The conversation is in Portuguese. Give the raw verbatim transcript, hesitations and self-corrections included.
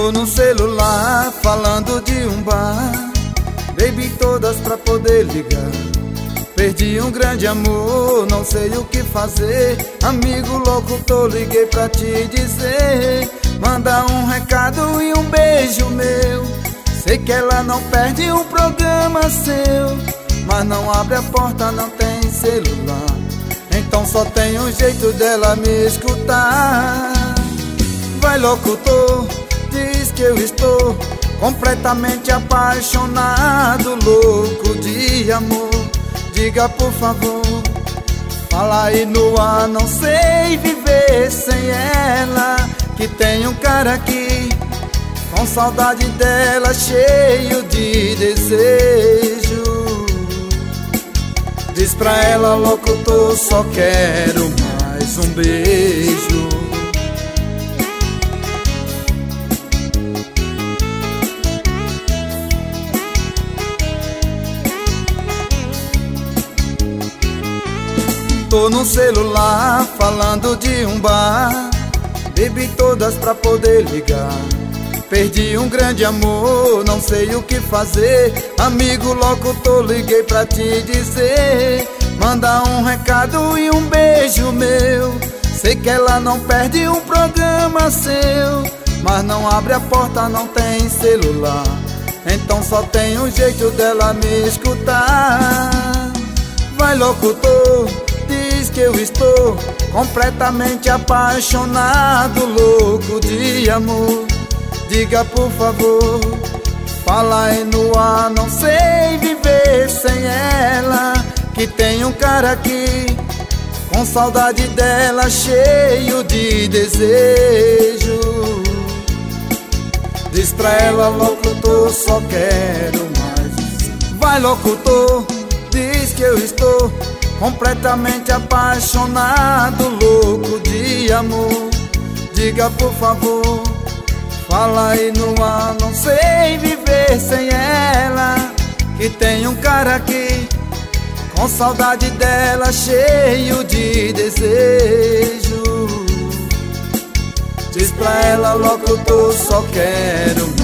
Tô no celular falando de um bar, bebi todas pra poder ligar. Perdi um grande amor, não sei o que fazer. Amigo louco, tô liguei pra te dizer. Manda um recado e um beijo meu. Sei que ela não perde um programa seu, mas não abre a porta, não tem celular. Então só tem um jeito dela me escutar. Vai locutor, diz que eu estou completamente apaixonado, louco de amor. Diga por favor, fala aí no ar, não sei viver sem ela. Que tem um cara aqui, com saudade dela, cheio de desejo. Diz pra ela, locutor, só quero mais um beijo. Tô no celular falando de um bar, bebi todas pra poder ligar. Perdi um grande amor, não sei o que fazer. Amigo locutor, liguei pra te dizer. Manda um recado e um beijo meu. Sei que ela não perde um programa seu, mas não abre a porta, não tem celular. Então só tem um jeito dela me escutar. Vai locutor, diz que eu estou completamente apaixonado, louco de amor. Diga por favor, fala aí no ar, não sei viver sem ela. Que tem um cara aqui, com saudade dela, cheio de desejo. Diz pra ela, locutor, só quero mais. Vai locutor, diz que eu estou completamente apaixonado, louco de amor. Diga por favor, fala aí no ar, não sei viver sem ela. Que tem um cara aqui, com saudade dela, cheio de desejo. Diz pra ela, locutor, só quero